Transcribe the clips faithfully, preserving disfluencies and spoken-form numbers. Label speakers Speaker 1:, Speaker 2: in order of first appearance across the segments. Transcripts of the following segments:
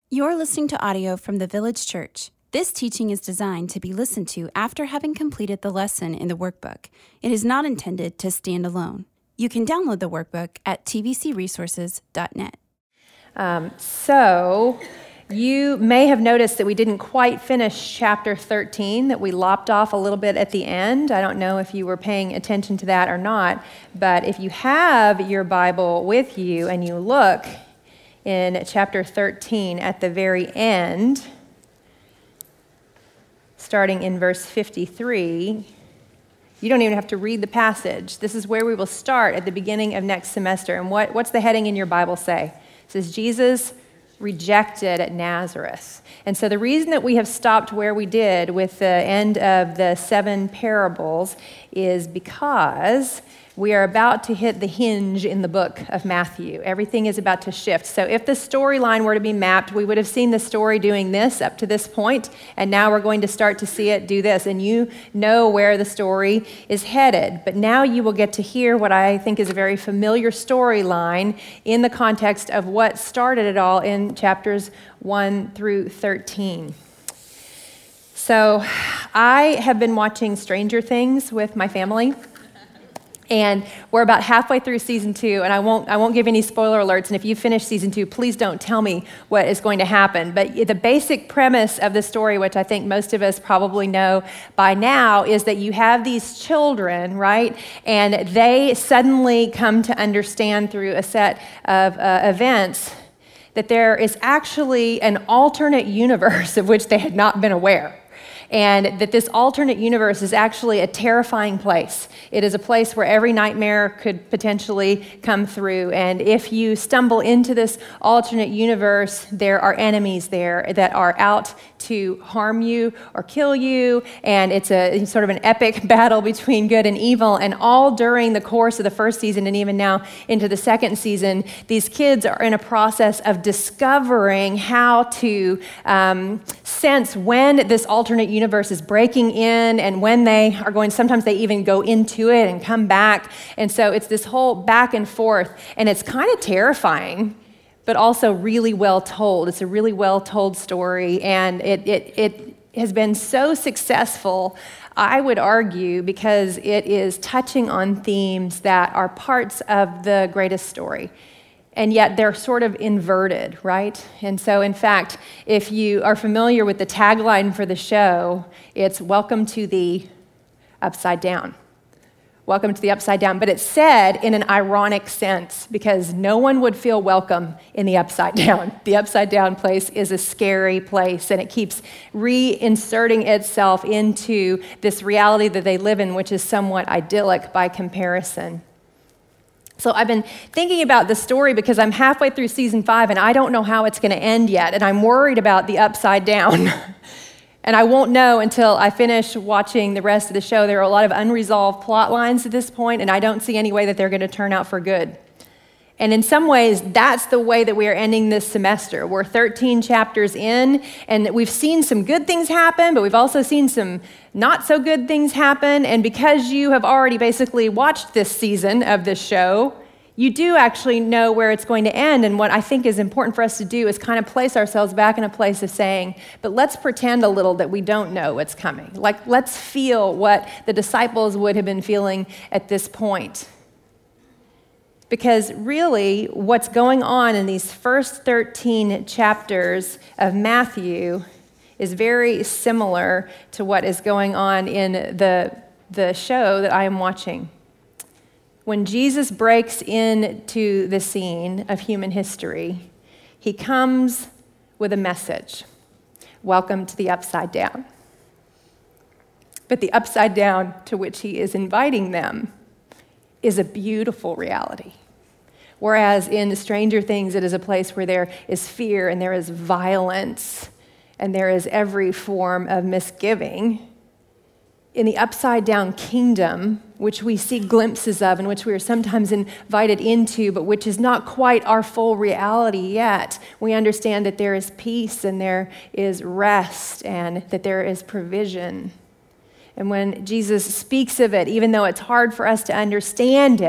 Speaker 1: You're listening to audio from the Village Church. This teaching is designed to be listened to after having completed the lesson in the workbook. It is not intended to stand alone. You can download the workbook at t v c resources dot net.
Speaker 2: Um, so, you may have noticed that we didn't quite finish chapter thirteen, that we lopped off a little bit at the end. I don't know if you were paying attention to that or not, but if you have your Bible with you and you look in chapter thirteen at the very end, starting in verse fifty-three, you don't even have to read the passage. This is where we will start at the beginning of next semester. And what, what's the heading in your Bible say? It says, Jesus rejected at Nazareth. And so the reason that we have stopped where we did with the end of the seven parables is because we are about to hit the hinge in the book of Matthew. Everything is about to shift. So if the storyline were to be mapped, we would have seen the story doing this up to this point, and now we're going to start to see it do this. And you know where the story is headed. But now you will get to hear what I think is a very familiar storyline in the context of what started it all in chapters one through thirteen. So I have been watching Stranger Things with my family. And we're about halfway through season two, and I won't I won't give any spoiler alerts. And if you finish season two, please don't tell me what is going to happen. But the basic premise of the story, which I think most of us probably know by now, is that you have these children, right? And they suddenly come to understand through a set of uh, events that there is actually an alternate universe of which they had not been aware. And that this alternate universe is actually a terrifying place. It is a place where every nightmare could potentially come through. And if you stumble into this alternate universe, there are enemies there that are out to harm you or kill you. And it's a sort of an epic battle between good and evil. And all during the course of the first season, and even now into the second season, these kids are in a process of discovering how to um, sense when this alternate universe universe is breaking in, and when they are going, sometimes they even go into it and come back. And so it's this whole back and forth, and it's kind of terrifying, but also really well told. It's a really well told story, and it it it has been so successful, I would argue, because it is touching on themes that are parts of the greatest story. And yet they're sort of inverted, right? And so, in fact, if you are familiar with the tagline for the show, it's welcome to the upside down. Welcome to the upside down. But it's said in an ironic sense because no one would feel welcome in the upside down. The upside down place is a scary place, and it keeps reinserting itself into this reality that they live in, which is somewhat idyllic by comparison. So I've been thinking about this story because I'm halfway through season five and I don't know how it's going to end yet, and I'm worried about the upside down. And I won't know until I finish watching the rest of the show. There are a lot of unresolved plot lines at this point, and I don't see any way that they're going to turn out for good. And in some ways, that's the way that we are ending this semester. We're thirteen chapters in, and we've seen some good things happen, but we've also seen some not so good things happen. And because you have already basically watched this season of this show, you do actually know where it's going to end. And what I think is important for us to do is kind of place ourselves back in a place of saying, but let's pretend a little that we don't know what's coming. Like, let's feel what the disciples would have been feeling at this point. Because really, what's going on in these first thirteen chapters of Matthew is very similar to what is going on in the, the show that I am watching. When Jesus breaks into the scene of human history, he comes with a message. Welcome to the upside down. But the upside down to which he is inviting them is a beautiful reality. Whereas in Stranger Things, it is a place where there is fear and there is violence and there is every form of misgiving. In the upside-down kingdom, which we see glimpses of and which we are sometimes invited into, but which is not quite our full reality yet, we understand that there is peace and there is rest and that there is provision. And when Jesus speaks of it, even though it's hard for us to understand it,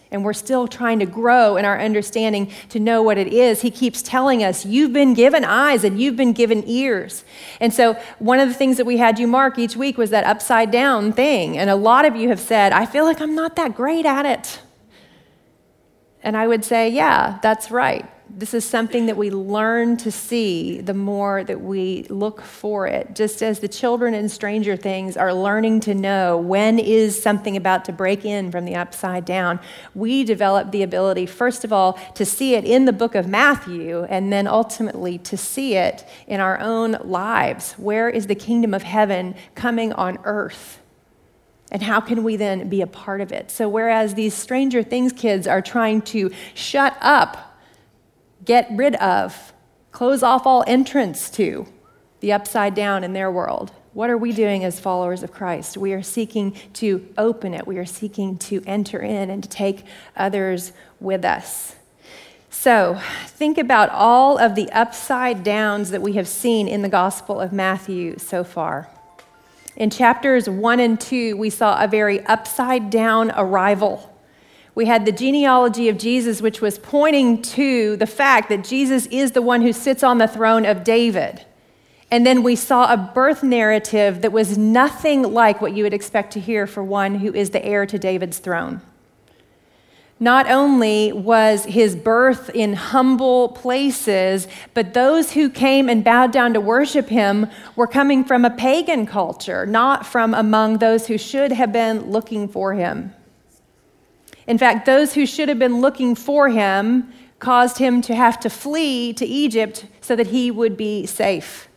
Speaker 2: And we're still trying to grow in our understanding to know what it is. He keeps telling us, you've been given eyes and you've been given ears. And so one of the things that we had you mark each week was that upside down thing. And a lot of you have said, I feel like I'm not that great at it. And I would say, yeah, that's right. This is something that we learn to see the more that we look for it. Just as the children in Stranger Things are learning to know when is something about to break in from the upside down, we develop the ability, first of all, to see it in the book of Matthew, and then ultimately to see it in our own lives. Where is the kingdom of heaven coming on earth? And how can we then be a part of it? So whereas these Stranger Things kids are trying to shut up, get rid of, close off all entrance to the upside down in their world, what are we doing as followers of Christ? We are seeking to open it. We are seeking to enter in and to take others with us. So think about all of the upside downs that we have seen in the Gospel of Matthew so far. In chapters one and two, we saw a very upside down arrival. We had the genealogy of Jesus, which was pointing to the fact that Jesus is the one who sits on the throne of David. And then we saw a birth narrative that was nothing like what you would expect to hear for one who is the heir to David's throne. Not only was his birth in humble places, but those who came and bowed down to worship him were coming from a pagan culture, not from among those who should have been looking for him. In fact, those who should have been looking for him caused him to have to flee to Egypt so that he would be safe.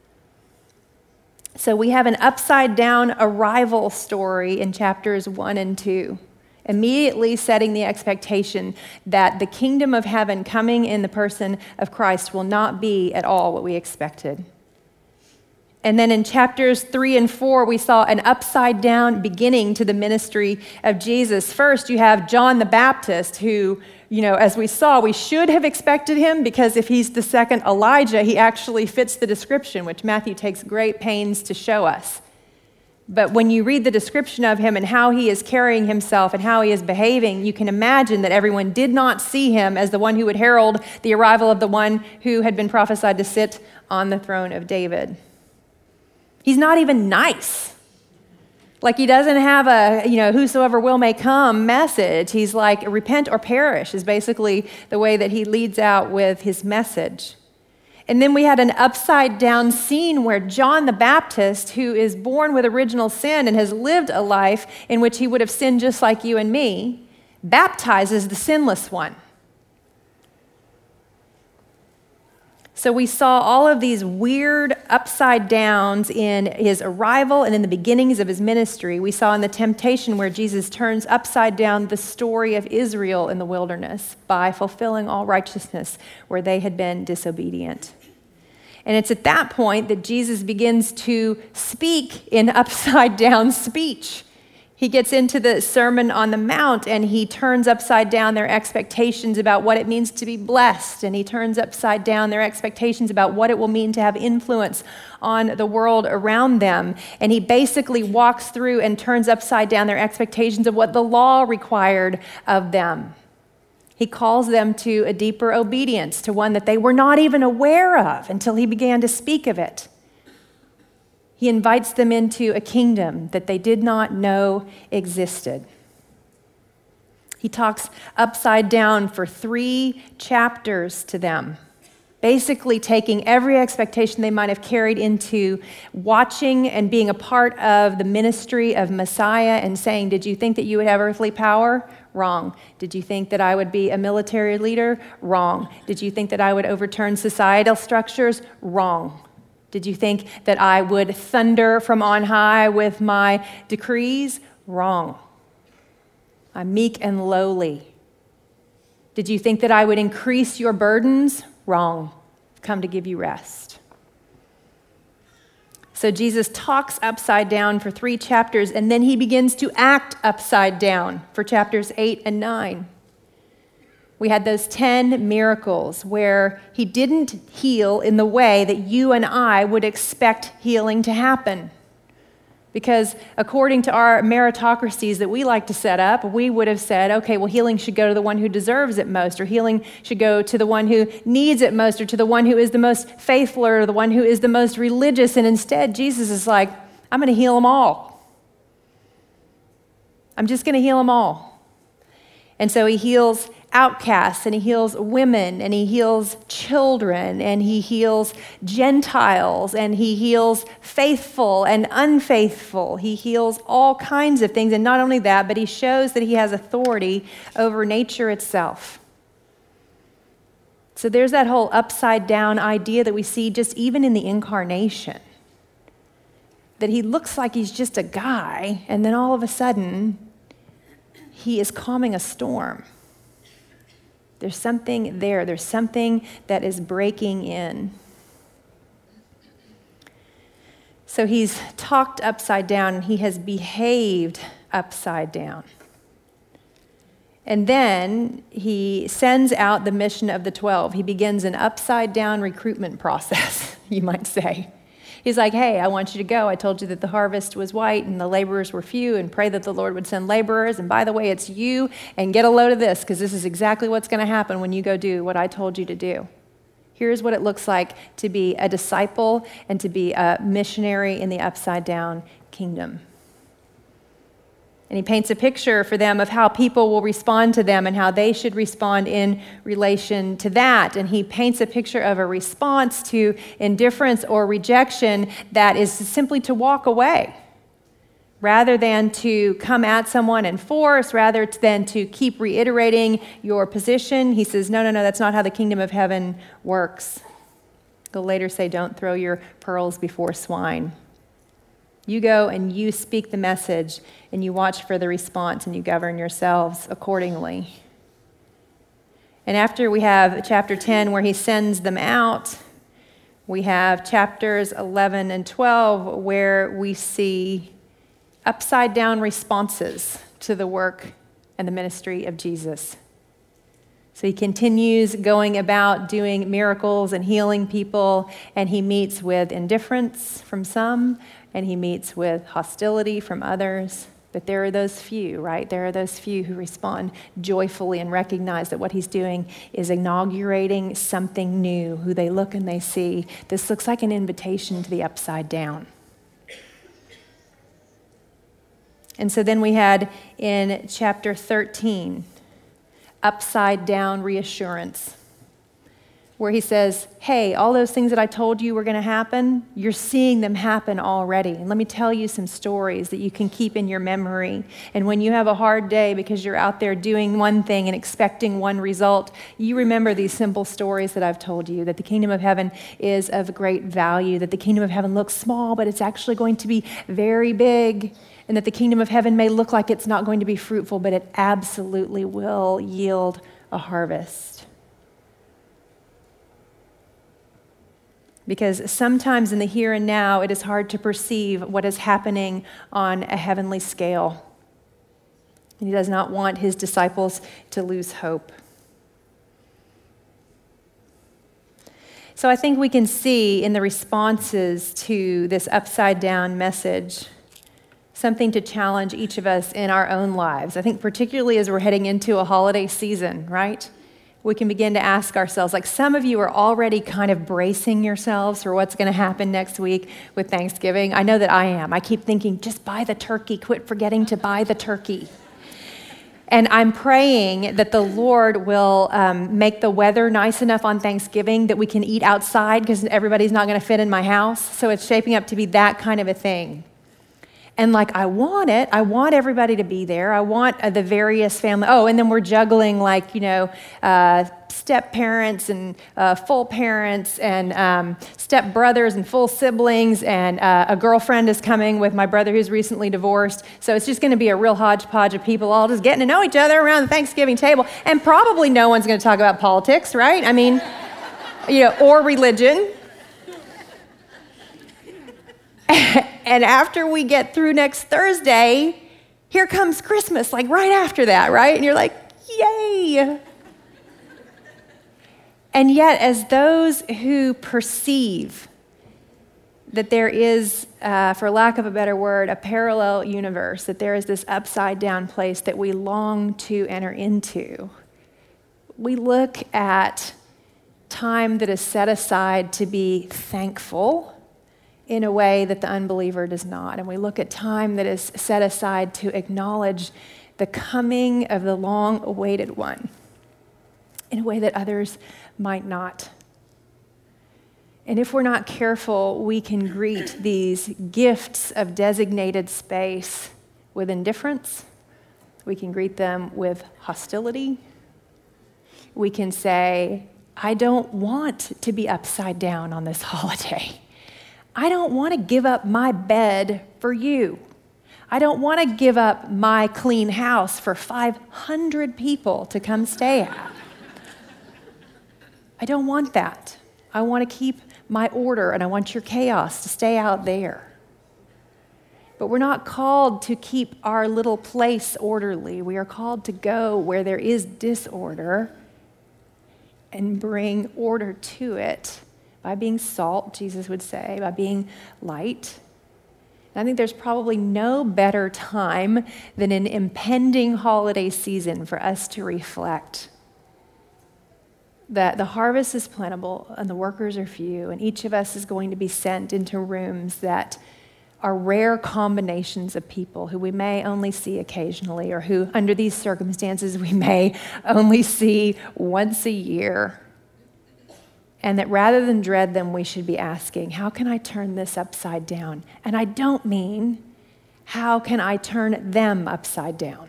Speaker 2: So we have an upside down arrival story in chapters one and two, immediately setting the expectation that the kingdom of heaven coming in the person of Christ will not be at all what we expected. And then in chapters three and four, we saw an upside down beginning to the ministry of Jesus. First, you have John the Baptist, who, you know, as we saw, we should have expected him because if he's the second Elijah, he actually fits the description, which Matthew takes great pains to show us. But when you read the description of him and how he is carrying himself and how he is behaving, you can imagine that everyone did not see him as the one who would herald the arrival of the one who had been prophesied to sit on the throne of David. He's not even nice. Like he doesn't have a, you know, whosoever will may come message. He's like repent or perish is basically the way that he leads out with his message. And then we had an upside down scene where John the Baptist, who is born with original sin and has lived a life in which he would have sinned just like you and me, baptizes the sinless one. So we saw all of these weird upside downs in his arrival and in the beginnings of his ministry. We saw in the temptation where Jesus turns upside down the story of Israel in the wilderness by fulfilling all righteousness where they had been disobedient. And it's at that point that Jesus begins to speak in upside down speech. He gets into the Sermon on the Mount and he turns upside down their expectations about what it means to be blessed. And he turns upside down their expectations about what it will mean to have influence on the world around them. And he basically walks through and turns upside down their expectations of what the law required of them. He calls them to a deeper obedience, to one that they were not even aware of until he began to speak of it. He invites them into a kingdom that they did not know existed. He talks upside down for three chapters to them, basically taking every expectation they might have carried into watching and being a part of the ministry of Messiah and saying, did you think that you would have earthly power? Wrong. Did you think that I would be a military leader? Wrong. Did you think that I would overturn societal structures? Wrong. Did you think that I would thunder from on high with my decrees? Wrong. I'm meek and lowly. Did you think that I would increase your burdens? Wrong. I've come to give you rest. So Jesus talks upside down for three chapters, and then he begins to act upside down for chapters eight and nine. We had those ten miracles where he didn't heal in the way that you and I would expect healing to happen. Because according to our meritocracies that we like to set up, we would have said, okay, well, healing should go to the one who deserves it most, or healing should go to the one who needs it most, or to the one who is the most faithful, or the one who is the most religious. And instead, Jesus is like, I'm going to heal them all. I'm just going to heal them all. And so he heals outcasts, and he heals women, and he heals children, and he heals Gentiles, and he heals faithful and unfaithful. He heals all kinds of things. And not only that, but he shows that he has authority over nature itself. So there's that whole upside down idea that we see just even in the incarnation, that he looks like he's just a guy, and then all of a sudden, he is calming a storm. There's something there. There's something that is breaking in. So he's talked upside down, and he has behaved upside down. And then he sends out the mission of the twelve. He begins an upside down recruitment process, you might say. He's like, hey, I want you to go. I told you that the harvest was white and the laborers were few, and pray that the Lord would send laborers. And by the way, it's you, and get a load of this, because this is exactly what's going to happen when you go do what I told you to do. Here's what it looks like to be a disciple and to be a missionary in the upside down kingdom. And he paints a picture for them of how people will respond to them and how they should respond in relation to that. And he paints a picture of a response to indifference or rejection that is simply to walk away, rather than to come at someone in force, rather than to keep reiterating your position. He says, no, no, no, that's not how the kingdom of heaven works. He'll later say, don't throw your pearls before swine. You go and you speak the message, and you watch for the response, and you govern yourselves accordingly. And after we have chapter ten where he sends them out, we have chapters eleven and twelve where we see upside down responses to the work and the ministry of Jesus. So he continues going about doing miracles and healing people, and he meets with indifference from some, and he meets with hostility from others. But there are those few, right? There are those few who respond joyfully and recognize that what he's doing is inaugurating something new, who they look and they see, this looks like an invitation to the upside down. And so then we had in chapter thirteen, upside down reassurance, where he says, hey, all those things that I told you were going to happen, you're seeing them happen already. And let me tell you some stories that you can keep in your memory. And when you have a hard day because you're out there doing one thing and expecting one result, you remember these simple stories that I've told you, that the kingdom of heaven is of great value, that the kingdom of heaven looks small, but it's actually going to be very big, and that the kingdom of heaven may look like it's not going to be fruitful, but it absolutely will yield a harvest. Because sometimes in the here and now, it is hard to perceive what is happening on a heavenly scale. And he does not want his disciples to lose hope. So I think we can see in the responses to this upside down message something to challenge each of us in our own lives. I think particularly as we're heading into a holiday season, right? We can begin to ask ourselves, like some of you are already kind of bracing yourselves for what's going to happen next week with Thanksgiving. I know that I am. I keep thinking, just buy the turkey. Quit forgetting to buy the turkey. And I'm praying that the Lord will um, make the weather nice enough on Thanksgiving that we can eat outside, because everybody's not going to fit in my house. So it's shaping up to be that kind of a thing. And like, I want it. I want everybody to be there. I want uh, the various family. Oh, and then we're juggling like, you know, uh, step parents and uh, full parents and um, step brothers and full siblings. And uh, a girlfriend is coming with my brother who's recently divorced. So it's just going to be a real hodgepodge of people all just getting to know each other around the Thanksgiving table. And probably no one's going to talk about politics, right? I mean, you know, or religion. And after we get through next Thursday, here comes Christmas, like right after that, right? And you're like, yay. And yet, as those who perceive that there is, uh, for lack of a better word, a parallel universe, that there is this upside down place that we long to enter into. We look at time that is set aside to be thankful in a way that the unbeliever does not. And we look at time that is set aside to acknowledge the coming of the long-awaited one in a way that others might not. And if we're not careful, we can greet these gifts of designated space with indifference. We can greet them with hostility. We can say, I don't want to be upside down on this holiday. I don't want to give up my bed for you. I don't want to give up my clean house for five hundred people to come stay at. I don't want that. I want to keep my order, and I want your chaos to stay out there. But we're not called to keep our little place orderly. We are called to go where there is disorder and bring order to it by being salt, Jesus would say, by being light. And I think there's probably no better time than an impending holiday season for us to reflect that the harvest is plentiful and the workers are few, and each of us is going to be sent into rooms that are rare combinations of people who we may only see occasionally, or who, under these circumstances, we may only see once a year. And that rather than dread them, we should be asking, how can I turn this upside down? And I don't mean, how can I turn them upside down?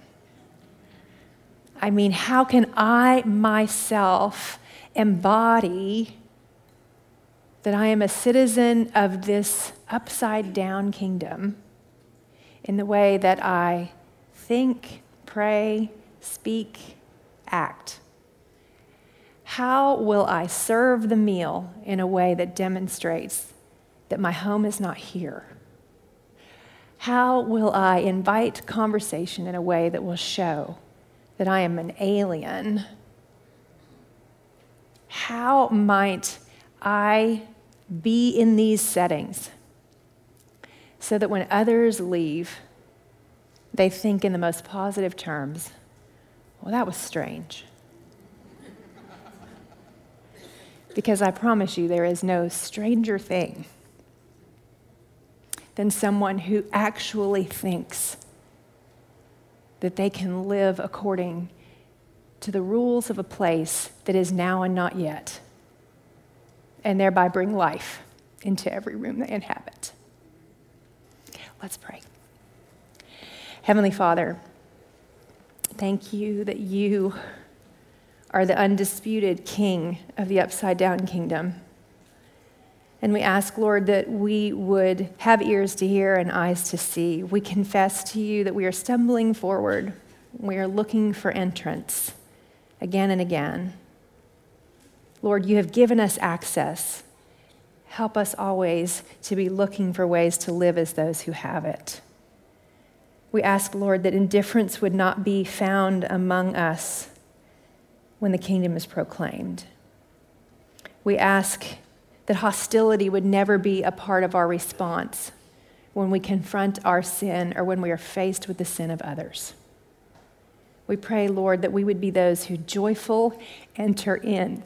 Speaker 2: I mean, how can I myself embody that I am a citizen of this upside down kingdom in the way that I think, pray, speak, act? How will I serve the meal in a way that demonstrates that my home is not here? How will I invite conversation in a way that will show that I am an alien? How might I be in these settings so that when others leave, they think in the most positive terms, well, that was strange. Because I promise you, there is no stranger thing than someone who actually thinks that they can live according to the rules of a place that is now and not yet, and thereby bring life into every room they inhabit. Let's pray. Heavenly Father, thank you that you are the undisputed King of the upside down kingdom. And we ask, Lord, that we would have ears to hear and eyes to see. We confess to you that we are stumbling forward. We are looking for entrance again and again. Lord, you have given us access. Help us always to be looking for ways to live as those who have it. We ask, Lord, that indifference would not be found among us when the kingdom is proclaimed. We ask that hostility would never be a part of our response when we confront our sin or when we are faced with the sin of others. We pray, Lord, that we would be those who joyful enter in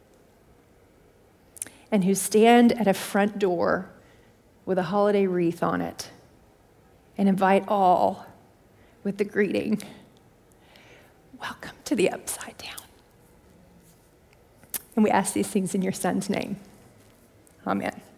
Speaker 2: and who stand at a front door with a holiday wreath on it and invite all with the greeting, welcome to the upside down. And we ask these things in your Son's name. Amen.